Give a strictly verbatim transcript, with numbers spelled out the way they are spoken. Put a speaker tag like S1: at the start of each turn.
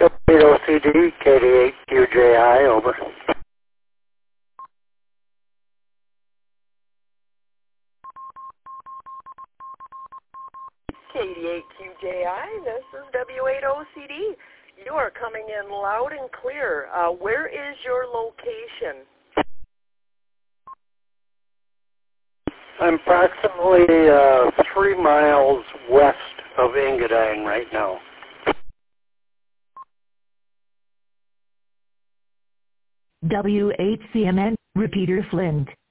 S1: W eight O C D, K D eight Q J I, over.
S2: K D eight Q J I, this is W eight O C D. You are coming in loud and clear. Uh, where is your location?
S1: I'm approximately uh, three miles west of Engadine right now.
S3: W eight C M N, repeater Flint.